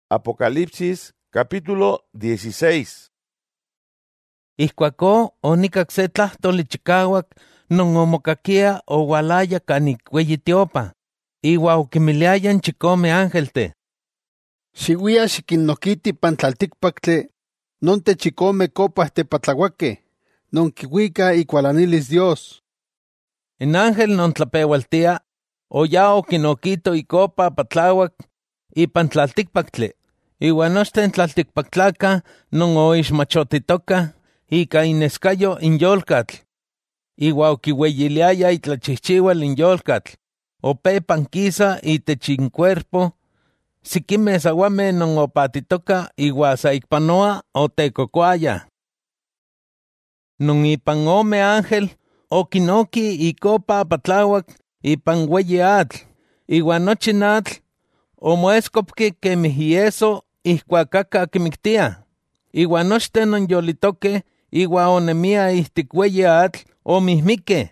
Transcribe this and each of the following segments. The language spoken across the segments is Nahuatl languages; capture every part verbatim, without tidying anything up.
Apocalipsis capítulo dieciséis. Ihkuakó onikak se tlahtoli chikauak non omokakia oualaya kanik ueyi tiopa, iua okimiliayan chikome ángelte. Xiuia xikinnokiti pan tlaltikpaktli non techikome copas tepatlahuaque, non kiuika ikualanilis Dios. En ángel non tlapeualtia, oya okinokito ikopa patlauak ipan tlaltikpaktli, iua nochten tlaltikpaktlaka non oixmachotitoka ika ineskayo inyolkatl. Iua okiueyiliaya itlachihchiual inyolkatl, ope pankisa itech incuerpo, sikime sawame non opatitoka iua saikpanoa otekokoaya. Non ipan ome ángel okinoki ikopa patlauak ipan ueyi atl, iua nochi atl omoeskopki kemih ieso ihkuak aka kimiktia, iua nochten non yolitoke iua onemia ihtik ueyi atl omihmike.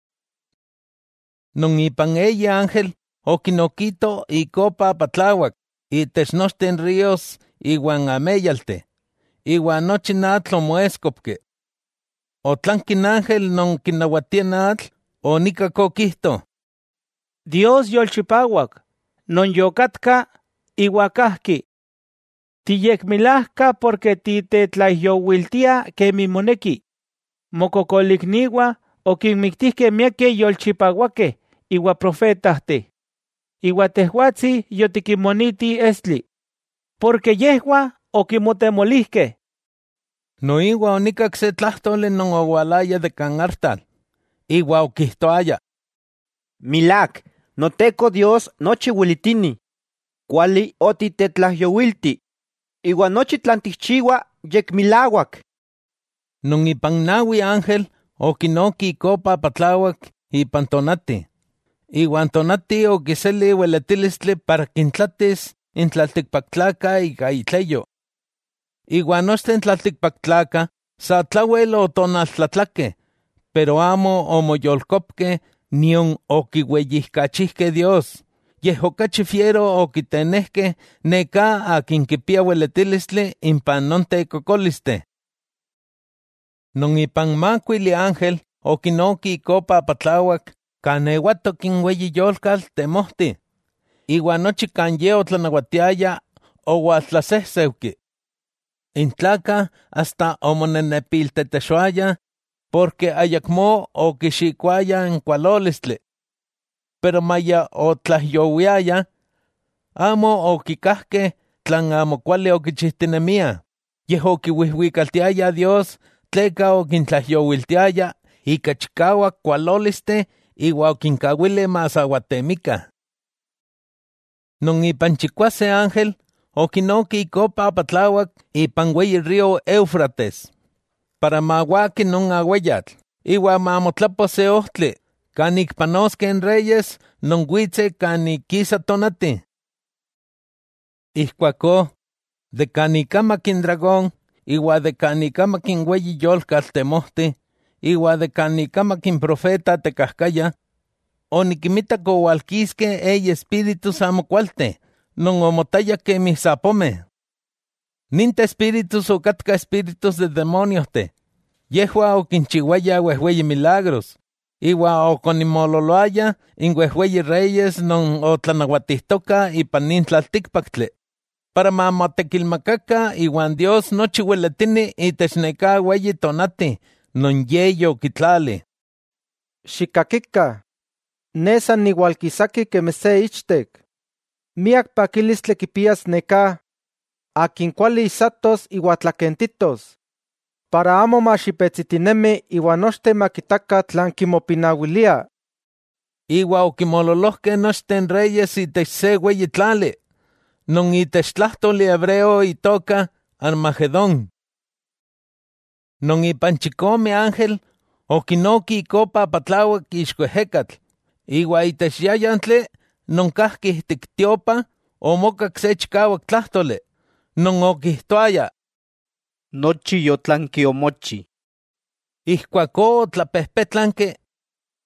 Non ipan eyi ángel okinokito ikopa patlauak itech nochten ríos iuan ameyalte, iua nochi atl omoeskopki. Otlanki ángel non kinauatia atl onikak okihto: Dios yolchipauak, non yokatka iua kahki. Tiyekmilajka porque titetlaijyouiltia kemi moneki. Mokokolikniua okinmiktihkeh miakeh yolchipauakeh iua profetahti. Iua tehuatzi yotikimoniti estli, porque yehua okimotemolihkeh. Noiua onikak se tlahtoli non oualaya de kan artal, iua okihtoaya: Milak, noTeko Dios nochi uelitini. Kuali otitetlajyouilti, iua nochi tlan tikchiua yekmilauak. Non ipan naui ángel okinoki ikopa patlauak ipan tonati, iuan tonati okiseli ueletilistli para kintlatis in tlaltikpaktlaka ika itleyo. Iuan nochten tlaltikpaktlaka sa tlauel otonaltlatlakeh, pero amo omoyolkopkeh nion okiueyihkachihkeh Dios, yeh okachi fiero okitenehkeh neka akin kipia ueletilistli impan non tekokolisteh. Non ipan makuili ángel okinoki ikopa patlauak kan euatok in ueyi yolkatl temohti, iua nochi kan ye otlanauatiaya oualtlasehseuki. In tlaka hasta omonenepiltetexuaya, porque ayakmo okixikuaya in kualolistli. Pero maya otlahyowiaya, amo okikahkeh tlan amo kuali okichihtinemia, yeh okiuihhuikaltiaya Dios tleka okintlahyowiltiaya ika chikauak kualoliste iua okinkauili masauatemika. Non ipan chikuase ángel okinoki ikopa patlauak ipan ueyi río Éufrates, para mauaki non aueyatl, iua mamotlapo se ohtli, kanik panoskeh en reyes non uitze kanik kisa tonati. Ihkuakó, de kanik amak in dragón, iua de kanik amak in ueyi yolkatl temohti, iua de kanik amak in profeta tekahkaya, onikinmitak oualkiskeh eyi espíritus amo kualteh, non omotaya kemih sapomeh. Ninte espíritus okatka espíritus de demoniohteh, yehua okinchiuaya uehweyi milagros, iua okonimololoaya in uehweyi reyes non otlanauatihtoka ipan nin tlaltikpaktli, para ma motekilmakaka iuan Dios nochi ueletini itech neka ueyi tonati non ye yokitlali. Xikakika, ne san niualkisaki kemi se ichtek. Miak pakilistli kipias neka, akin kuali isatos iua tlakentitos, para amo maxipetsitinemi iua nochten makitaka tlan kimopinauilia. Iua okimololohkeh nochten reyes itech se ueyi tlali, non itech tlahtoli hebreo itoka Armagedón. Non ipan chikome ángel okinoki ikopa patlauak ixkuehekatl, iua itech yayantli non kahki ihtik tiopa omokak se chikauak tlahtoli, non okihtoaya: Nochi yotlanki omochi. Ihkuakó otlapehpetlanki,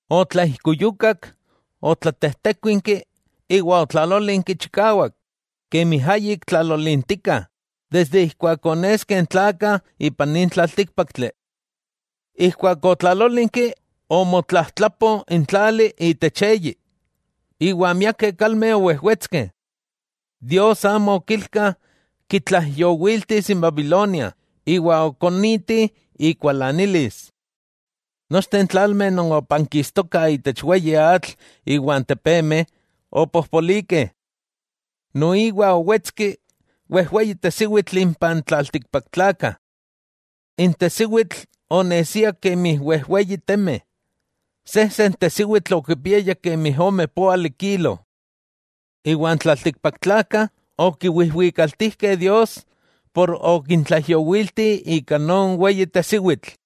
otlaihkuyukak, otlatehtekuinki, iua otlalolinki chikauak, quemihayik tlalolintica, desde ihcuaconesquen tlaca ipan nin tlalticpactle. Ihcuacotlalolinkeh omotlahtlapo in tlali itecheyi, iua miaque calme ohuehuetzqueh. Dios amo quilca quitlahyowiltis in Babilonia, iua oconiti icualanilis. Nochten tlalme non opanquistoca itech ueyi atl iuan tepeme opohpolique. No igua ohuetzqui huehueyi tesihuitl impan tlalticpactlaca. In tesihuitl onesia quemih huehueyi teme. Sehsen tesihuitl oquipiaya quemih ome poali kilo. Iuan tlalticpactlaca oquihuihhuicaltihque Dios por oquintlahyowilti ica non ueyi tesihuitl.